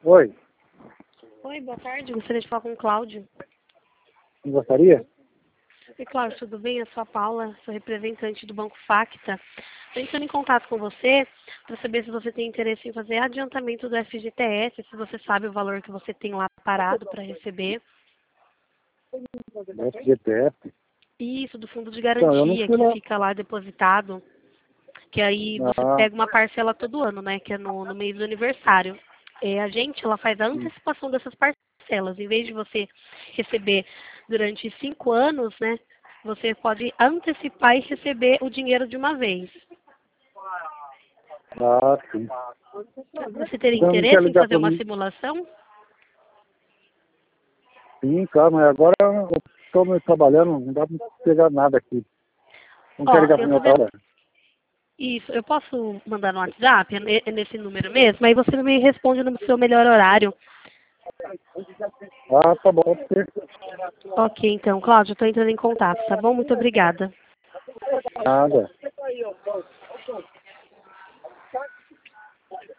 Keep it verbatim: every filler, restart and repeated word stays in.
Oi, Oi, boa tarde. Gostaria de falar com o Cláudio. não gostaria? Oi, Cláudio, tudo bem? Eu sou a Paula, sou representante do Banco Facta. Estou entrando em contato com você para saber se você tem interesse em fazer adiantamento do F G T S, se você sabe o valor que você tem lá parado para receber. F G T S? Isso, do fundo de Então, eu não garantia fui que lá. fica lá depositado, que aí você Ah, pega uma parcela todo ano, né? Que é no, no mês do aniversário. É, a gente, ela faz a antecipação dessas parcelas. Em vez de você receber durante cinco anos, né? Você pode antecipar e receber o dinheiro de uma vez. ah, sim. Você teria Então, não quer interesse em ligar fazer para uma mim? simulação? Sim, claro, mas agora eu estou trabalhando, não dá para pegar nada aqui. Não quer Ó, ligar para eu mim tô outra vendo. hora? Isso, eu posso mandar no WhatsApp, é ne- é nesse número mesmo, aí você me responde no seu melhor horário. Ah, tá bom, pode ser. Ok, então, Cláudio, eu tô entrando em contato, tá bom? Muito obrigada. Nada.